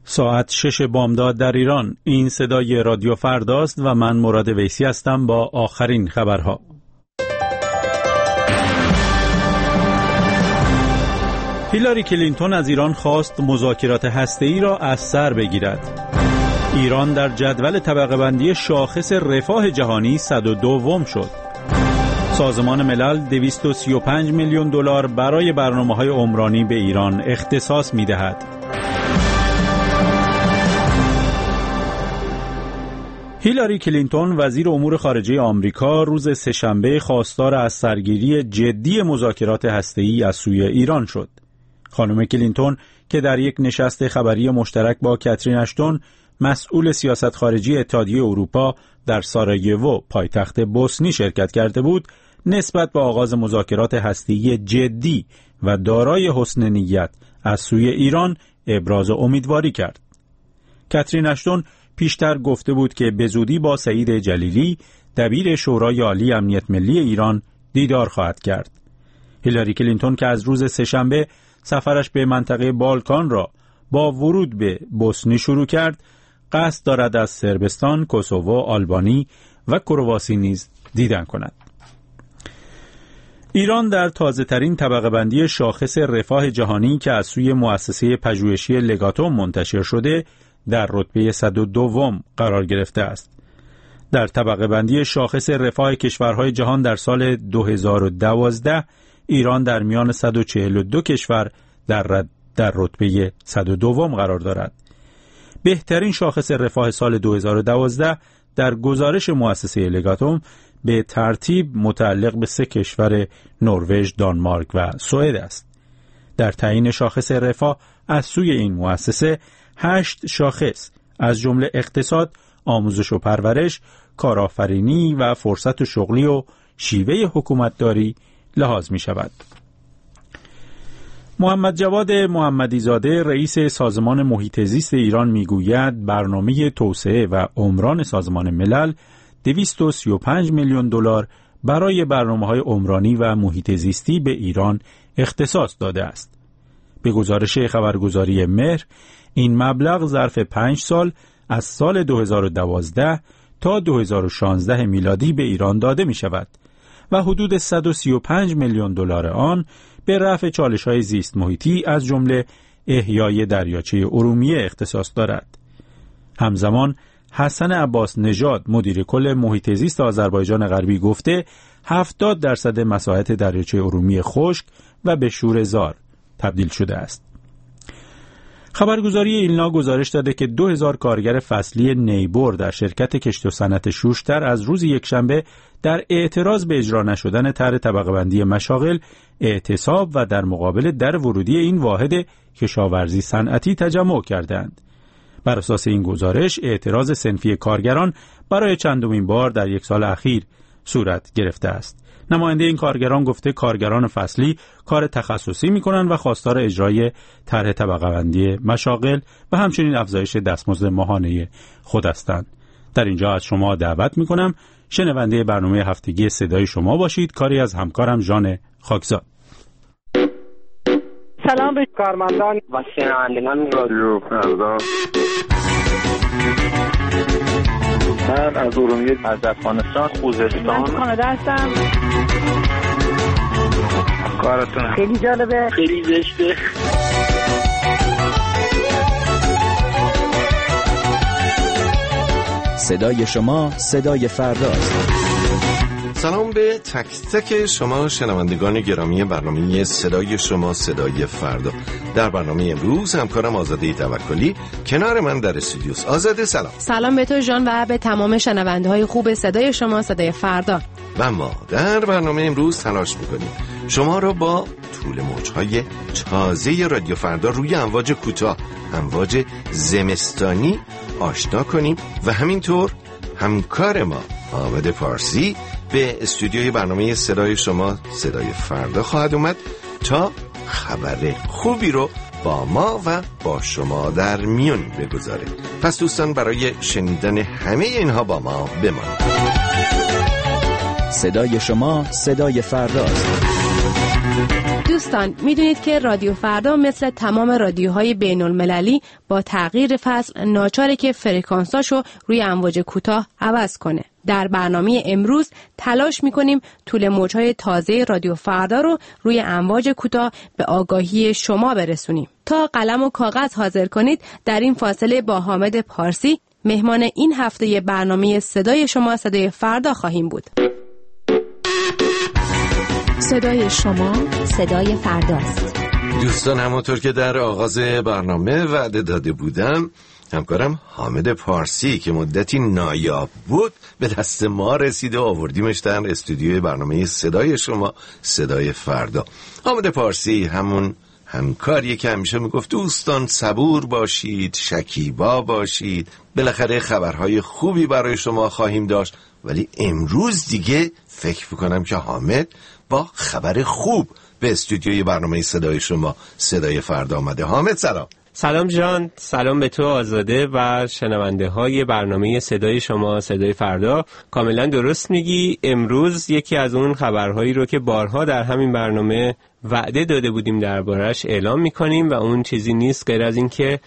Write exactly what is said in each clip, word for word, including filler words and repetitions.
ساعت شش بامداد در ایران. این صدای رادیو فرداست و من مراد ویسی هستم با آخرین خبرها. هیلاری کلینتون از ایران خواست مذاکرات هسته‌ای را از سر بگیرد. ایران در جدول طبقه بندی شاخص رفاه جهانی صد و دو شد. سازمان ملل دویست و سی و پنج میلیون دلار برای برنامه‌های عمرانی به ایران اختصاص می‌دهد. هیلاری کلینتون وزیر امور خارجه آمریکا روز سه‌شنبه خواستار از سرگیری جدی مذاکرات هسته‌ای از سوی ایران شد. خانم کلینتون که در یک نشست خبری مشترک با کاترین اشتون مسئول سیاست خارجی اتحادیه اروپا در سارایوو پایتخت بوسنی شرکت کرده بود، نسبت به آغاز مذاکرات هسته‌ای جدی و دارای حسن نیت از سوی ایران ابراز امیدواری کرد. کاترین اشتون پیشتر گفته بود که به زودی با سعید جلیلی دبیر شورای عالی امنیت ملی ایران دیدار خواهد کرد. هیلاری کلینتون که از روز سه‌شنبه سفرش به منطقه بالکان را با ورود به بوسنی شروع کرد، قصد دارد از صربستان، کوسوو، آلبانی و کرواسی نیز دیدن کند. ایران در تازه‌ترین طبقه بندی شاخص رفاه جهانی که از سوی مؤسسه پژوهشی لگاتوم منتشر شده در رتبه صد و دو قرار گرفته است. در طبقه بندی شاخص رفاه کشورهای جهان در سال دو هزار و دوازده ایران در میان صد و چهل و دو کشور در در رتبه صد و دو قرار دارد. بهترین شاخص رفاه سال دو هزار و دوازده در گزارش مؤسسه لگاتوم به ترتیب متعلق به سه کشور نروژ، دانمارک و سوئد است. در تعیین شاخص رفاه از سوی این مؤسسه هشت شاخص از جمله اقتصاد، آموزش و پرورش، کارآفرینی و فرصت شغلی و شیوه حکومتداری لحاظ می شود. محمد جواد محمدی زاده رئیس سازمان محیط زیست ایران می گوید برنامه توسعه و عمران سازمان ملل دویست و سی و پنج میلیون دلار برای برنامه‌های عمرانی و محیط زیستی به ایران اختصاص داده است. به گزارش خبرگزاری مهر این مبلغ ظرف پنج سال از سال دو هزار و دوازده تا دو هزار و شانزده میلادی به ایران داده می شود و حدود صد و سی و پنج میلیون دلار آن به رفع چالش‌های زیست محیطی از جمله احیای دریاچه ارومیه اختصاص دارد. همزمان حسن عباس نژاد مدیر کل محیط زیست آذربایجان غربی گفته هفتاد درصد مساحت دریاچه ارومیه خشک و به شور زار تبدیل شده است. خبرگزاری ایلنا گزارش داده که دو هزار کارگر فصلی نیبور در شرکت کشت و صنعت شوشتر از روز یکشنبه در اعتراض به اجرا نشدن طرح طبقه بندی مشاغل اعتصاب و در مقابل در ورودی این واحد کشاورزی صنعتی تجمع کردند. بر اساس این گزارش اعتراض صنفی کارگران برای چندمین بار در یک سال اخیر صورت گرفته است. نماینده این کارگران گفته کارگران فصلی کار تخصصی می‌کنند و خواستار اجرای طرح طبقه بندی مشاغل و همچنین افزایش دستمزد ماهانه خود هستند. در اینجا از شما دعوت می‌کنم شنونده برنامه هفتگی صدای شما باشید، کاری از همکارم ژان خاکزاد. سلام به کارمندان و شنوندگان رادیو فردا. من از ارومیه، از افغانستان، خوزستان، من کانادا هستم. کارتون خیلی جالبه، خیلی زشته. صدای شما صدای فرداست. سلام به تک تک شما شنوندگان گرامی برنامه صدای شما صدای فردا. در برنامه امروز همکارم آزاده توکلی کنار من در استودیوس. آزاده سلام. سلام به تو ژان و به تمام شنونده های خوب صدای شما صدای فردا. و ما در برنامه امروز تلاش میکنیم شما را با طول موجهای تازه رادیو فردا روی امواج کوتاه، امواج زمستانی آشنا کنیم و همینطور همکار ما حامد پارسی به استودیوی برنامه صدای شما صدای فردا خواهد اومد تا خبر خوبی رو با ما و با شما در میون بگذاره. پس دوستان برای شنیدن همه اینها با ما بمانید. صدای شما صدای فرداست. دوستان، میدونید که رادیو فردا مثل تمام رادیوهای بین المللی با تغییر فصل ناچاره که فرکانساشو روی امواج کوتاه عوض کنه. در برنامه امروز تلاش میکنیم طول موجهای تازه رادیو فردا رو روی امواج کوتاه به آگاهی شما برسونیم. تا قلم و کاغذ حاضر کنید، در این فاصله با حامد پارسی مهمان این هفته برنامه صدای شما صدای فردا خواهیم بود. صدای شما صدای فرداست. دوستان، همونطور که در آغاز برنامه وعده داده بودم، همکارم حامد پارسی که مدتی نایاب بود به دست ما رسید و آوردیمش در استودیوی برنامه صدای شما صدای فردا. حامد پارسی همون همکاریه که همیشه میگفت دوستان صبور باشید، شکیبا باشید، بالاخره خبرهای خوبی برای شما خواهیم داشت. ولی امروز دیگه فکر میکنم که حامد با خبر خوب به استودیوی برنامه صدای شما صدای فردا آمده. حامد سلام. سلام جان، سلام به تو آزاده و شنونده های برنامه صدای شما صدای فردا. کاملا درست میگی، امروز یکی از اون خبرهایی رو که بارها در همین برنامه وعده داده بودیم دربارش اعلام میکنیم و اون چیزی نیست غیر از این که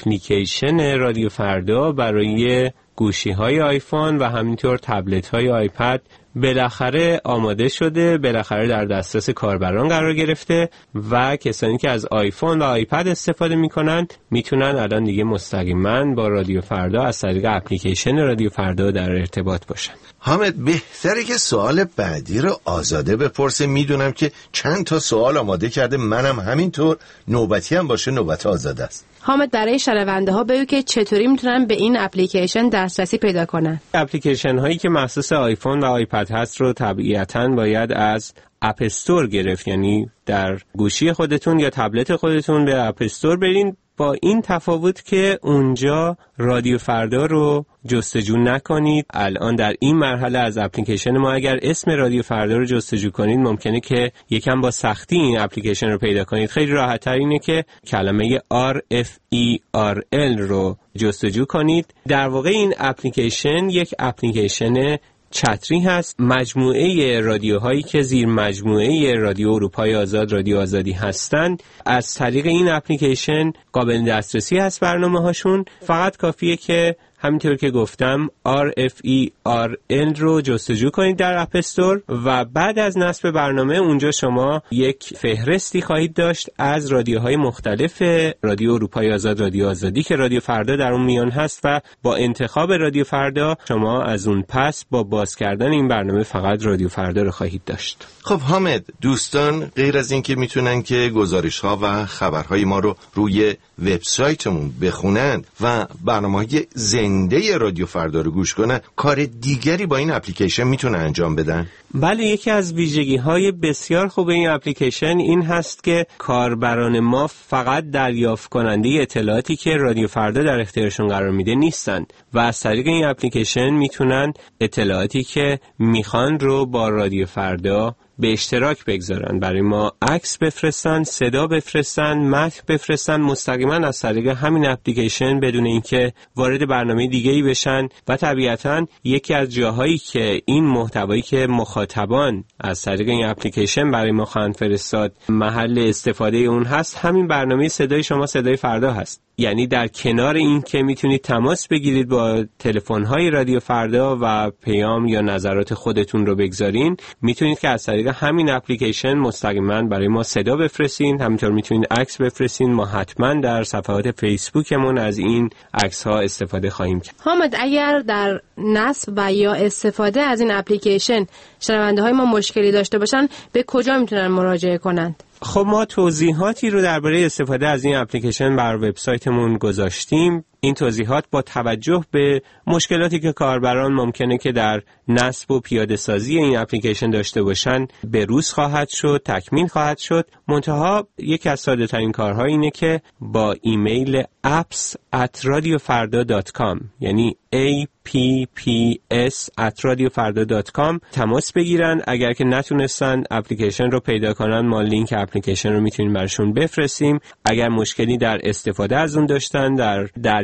اپلیکیشن رادیو فردا برای گوشی های آیفون و همینطور تبلت های آیپد بالاخره آماده شده، بالاخره در دسترس کاربران قرار گرفته و کسانی که از آیفون و آیپد استفاده میکنن میتونن الان دیگه مستقیما با رادیو فردا از طریق اپلیکیشن رادیو فردا در ارتباط باشن. حامد، بهتره که سوال بعدی رو آزاده بپرسه. میدونم که چند تا سوال آماده کرده، منم همینطور. نوبتی هم باشه نوبت آزاده است. حامد، برای شنونده ها بگو که چطوری میتونن به این اپلیکیشن دسترسی پیدا کنن. اپلیکیشن هایی که مخصوص آیفون و آیپد هست رو طبیعتاً باید از اپ استور گرفت، یعنی در گوشی خودتون یا تبلت خودتون به اپ استور برین، با این تفاوت که اونجا رادیو فردا رو جستجو نکنید. الان در این مرحله از اپلیکیشن ما اگر اسم رادیو فردا رو جستجو کنید ممکنه که یکم با سختی این اپلیکیشن رو پیدا کنید. خیلی راحت تر اینه که کلمه آر اف ای آر ال رو جستجو کنید. در واقع این اپلیکیشن یک اپلیکیشن چتری هست. مجموعه رادیوهایی که زیر مجموعه رادیو اروپای آزاد، رادیو آزادی هستند، از طریق این اپلیکیشن قابل دسترسی هست برنامه هاشون. فقط کافیه که همینطور که گفتم آر اف ای آر ال رو جستجو کنید در اپ استور و بعد از نصب برنامه اونجا شما یک فهرستی خواهید داشت از رادیوهای مختلف رادیو اروپای آزاد، رادیو آزادی که رادیو فردا در اون میان هست و با انتخاب رادیو فردا شما از اون پس با باز کردن این برنامه فقط رادیو فردا رو خواهید داشت. خب حامد، دوستان غیر از این که میتونن که گزارش ها و خبرهای ما رو روی وبسایتمون بخونن و برنامه‌های زنده رادیو فردا رو گوش کنن، کار دیگری با این اپلیکیشن میتونن انجام بدن؟ بله، یکی از ویژگی‌های بسیار خوب این اپلیکیشن این هست که کاربران ما فقط دریافت کننده اطلاعاتی که رادیو فردا در اختیارشون قرار میده نیستند و از طریق این اپلیکیشن میتونن اطلاعاتی که میخوان رو با رادیو فردا به اشتراک بگذارن. برای ما عکس بفرستن، صدا بفرستن، متن بفرستن مستقیما از طریق همین اپلیکیشن بدون اینکه وارد برنامه دیگه‌ای بشن. و طبیعتاً یکی از جاهایی که این محتوایی که مخاطبان از طریق این اپلیکیشن برای ما خواهند فرستاد محل استفاده اون هست، همین برنامه صدای شما صدای فردا هست. یعنی در کنار این که میتونید تماس بگیرید با تلفن‌های رادیو فردا و پیام یا نظرات خودتون رو بگذارین، میتونید که از طریق همین اپلیکیشن مستقیما برای ما صدا بفرستین. همینطور میتونید عکس بفرستین. ما حتما در صفحات فیسبوکمون از این عکس‌ها استفاده خواهیم کرد. حامد، اگر در نصب و یا استفاده از این اپلیکیشن شنونده‌های ما مشکلی داشته باشن، به کجا میتونن مراجعه کنند؟ خب ما توضیحاتی رو درباره استفاده از این اپلیکیشن بر وبسایتمون گذاشتیم. این توضیحات با توجه به مشکلاتی که کاربران ممکنه که در نصب و پیاده سازی این اپلیکیشن داشته باشن به روز خواهد شد، تکمیل خواهد شد. منتها یکی از ساده ترین کارها اینه که با ایمیل apps at radiofarda dot com یعنی ای پی پی اس at radiofarda dot com تماس بگیرن. اگر که نتونستن اپلیکیشن رو پیدا کنن، ما لینک اپلیکیشن رو میتونیم براشون بفرستیم. اگر مشکلی در استفاده از اون داشتن، در در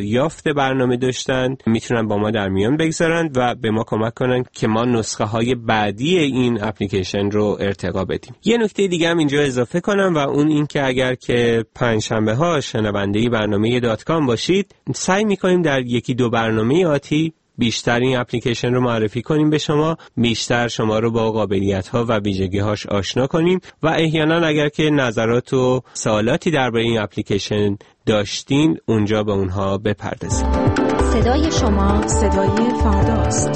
دریافت برنامه داشتن میتونن با ما در میان بگذارن و به ما کمک کنن که ما نسخه های بعدی این اپلیکیشن رو ارتقا بدیم. یه نکته دیگه هم اینجا اضافه کنم و اون این که اگر که پنجشنبه ها شنونده برنامه دات کام باشید، سعی میکنیم در یکی دو برنامه آتی بیشتر این اپلیکیشن رو معرفی کنیم به شما، بیشتر شما رو با قابلیت ها و ویژگی هاش آشنا کنیم و احیانا اگر که نظرات و سوالاتی درباره این اپلیکیشن داشتین اونجا به اونها بپردازیم. صدای شما صدای فرداست.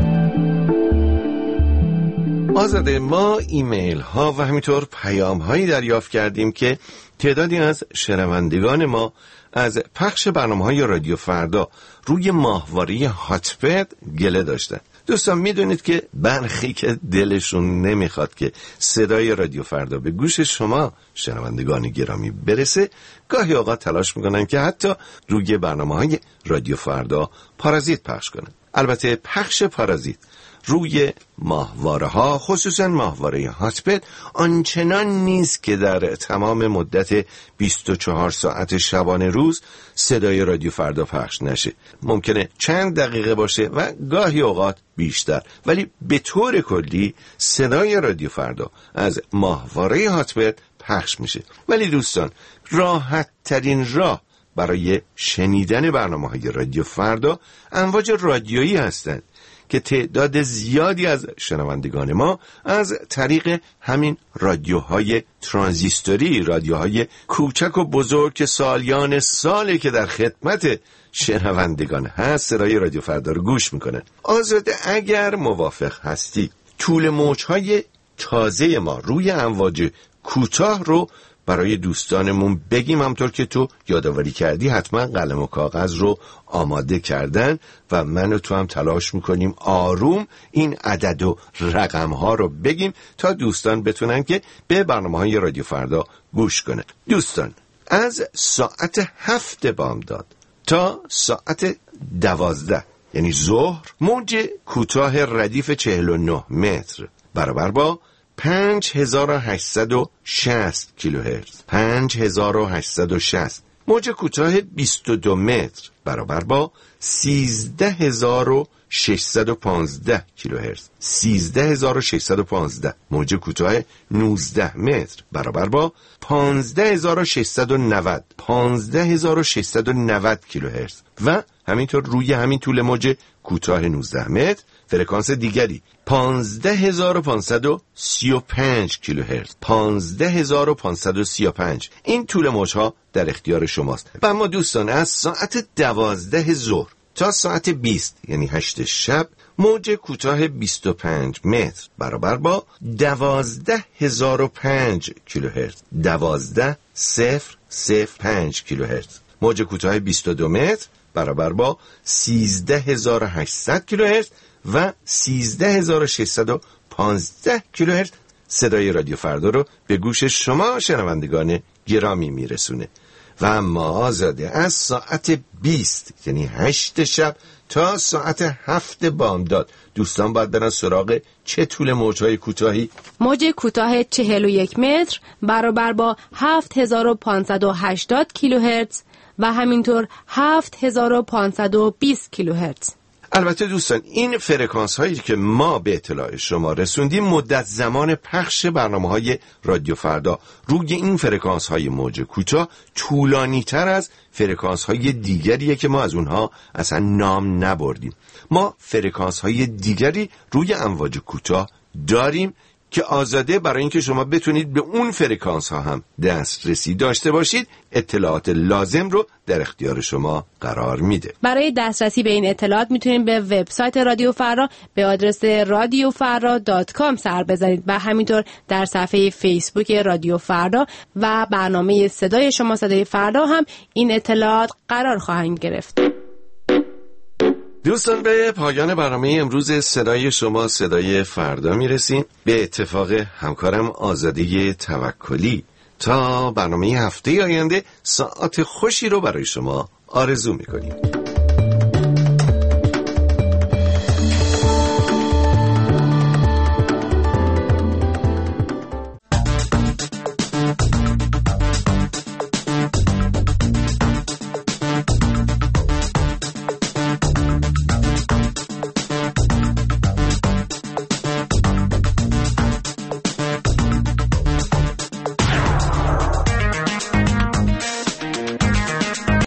آزاده، ما ایمیل ها و همینطور پیام هایی دریافت کردیم که تعدادی از شنوندگان ما از پخش برنامه‌های رادیو فردا روی ماهواره هاتپد گله داشتن. دوستان میدونید که برخی که دلشون نمیخواد که صدای رادیو فردا به گوش شما شنوندگان گرامی برسه، گاهی اوقات تلاش میکنن که حتی روی برنامه‌های رادیو فردا پارازیت پخش کنن. البته پخش پارازیت روی ماهواره ها، خصوصا ماهواره هاتپد، آنچنان نیست که در تمام مدت بیست و چهار ساعت شبانه روز صدای رادیو فردا پخش نشه. ممکنه چند دقیقه باشه و گاهی اوقات بیشتر، ولی به طور کلی صدای رادیو فردا از ماهواره هاتپد پخش میشه. ولی دوستان، راحت ترین راه برای شنیدن برنامه‌های رادیو فردا امواج رادیویی هستند که تعداد زیادی از شنوندگان ما از طریق همین رادیوهای ترانزیستوری، رادیوهای کوچک و بزرگ که سالیان ساله که در خدمت شنوندگان هست، صدای رادیو فردا رو گوش میکنن. آزاده، اگر موافق هستی طول موجهای تازه ما روی امواج کوتاه رو برای دوستانمون بگیم، همطور که تو یادآوری کردی حتما قلم و کاغذ رو آماده کردن و من و تو هم تلاش میکنیم آروم این عدد و رقم ها رو بگیم تا دوستان بتونن که به برنامه‌های رادیو فردا گوش کنن. دوستان، از ساعت هفت بامداد تا ساعت دوازده یعنی ظهر، موج کوتاه ردیف چهل و نه متر برابر با پنج هزار و هشتصد و شصت کیلوهرتز، پنج هزار و هشتصد و شصت. موج کوتاه بیست و دو متر برابر با سیزده هزار و ششصد و پانزده کیلوهرتز، سیزده هزار و ششصد و پانزده. موج کوتاه نوزده متر برابر با پانزده هزار و ششصد و نود، پانزده هزار و ششصد و نود کیلوهرتز. و همینطور روی همین طول موج کوتاه نوزده متر فرکانس دیگری پانزده هزار و پانصد و سی و پنج کیلوهرتز، پانزده هزار و پانصد و سی و پنج. این طول موجها در اختیار شماست. و اما دوستان، از ساعت دوازده ظهر تا ساعت بیست یعنی هشت شب، موج کوتاه بیست و پنج متر برابر با دوازده هزار و پنج کیلوهرتز، دوازده صفر صفر پنج کیلوهرتز. موج کوتاه بیست و دو متر برابر با سیزده هزار و هشتصد کیلوهرتز و سیزده هزار و ششصد و پانزده کیلوهرتز صدای رادیو فردا رو به گوش شما شنوندگان گرامی میرسونه. و اما آزاده، از ساعت بیست یعنی هشت شب تا ساعت هفت بامداد دوستان باید برن سراغ چه طول موجهای کوتاهی؟ موج کوتاه چهل و یک متر برابر با هفت هزار و پانصد و هشتاد کیلوهرتز و همینطور هفت هزار و پانصد و بیست کیلوهرتز. البته دوستان، این فرکانس هایی که ما به اطلاع شما رسوندیم، مدت زمان پخش برنامه های رادیو فردا روی این فرکانس های موج کوتاه طولانی تر از فرکانس های دیگریه که ما از اونها اصلا نام نبردیم. ما فرکانس های دیگری روی امواج کوتاه داریم که آزاده برای اینکه شما بتونید به اون فرکانس ها هم دسترسی داشته باشید، اطلاعات لازم رو در اختیار شما قرار میده. برای دسترسی به این اطلاعات میتونید به وبسایت رادیو فردا به آدرس رادیو فردا دات کام سر بزنید و همینطور در صفحه فیسبوک رادیو فردا و برنامه صدای شما صدای فردا هم این اطلاعات قرار خواهند گرفت. دوستان، به پایان برنامه امروز صدای شما صدای فردا میرسیم. به اتفاق همکارم آزاده توکلی تا برنامه هفته آینده ساعت خوشی رو برای شما آرزو میکنیم.